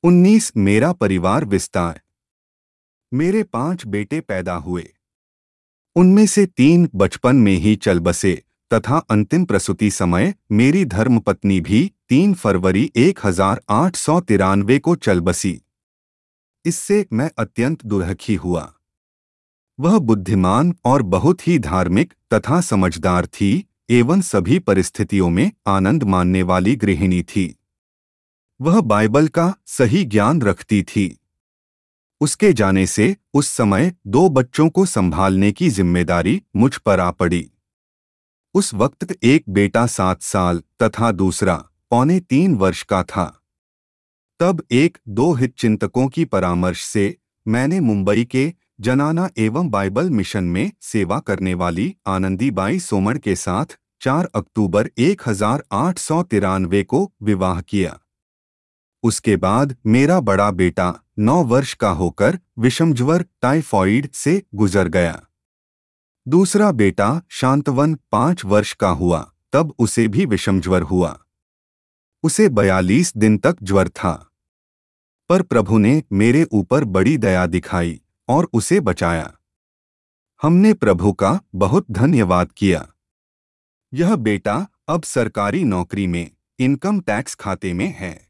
19 मेरा परिवार विस्तार। मेरे 5 बेटे पैदा हुए। उनमें से 3 बचपन में ही चल बसे तथा अंतिम प्रसूति समय मेरी धर्मपत्नी भी 3 फरवरी 1893 को चल बसी। इससे मैं अत्यंत दुर्खी हुआ। वह बुद्धिमान और बहुत ही धार्मिक तथा समझदार थी एवं सभी परिस्थितियों में आनंद मानने वाली गृहिणी थी। वह बाइबल का सही ज्ञान रखती थी। उसके जाने से उस समय 2 बच्चों को संभालने की जिम्मेदारी मुझ पर आ पड़ी। उस वक्त एक बेटा 7 साल तथा दूसरा 2.25 वर्ष का था। तब 1-2 हितचिंतकों की परामर्श से मैंने मुंबई के जनाना एवं बाइबल मिशन में सेवा करने वाली आनंदीबाई सोमण के साथ 4 अक्टूबर 1893 को विवाह किया। उसके बाद मेरा बड़ा बेटा 9 वर्ष का होकर विषमज्वर टाइफॉइड से गुजर गया। दूसरा बेटा शांतवन 5 वर्ष का हुआ, तब उसे भी विषमज्वर हुआ। उसे 42 दिन तक ज्वर था, पर प्रभु ने मेरे ऊपर बड़ी दया दिखाई और उसे बचाया। हमने प्रभु का बहुत धन्यवाद किया। यह बेटा अब सरकारी नौकरी में इनकम टैक्स खाते में है।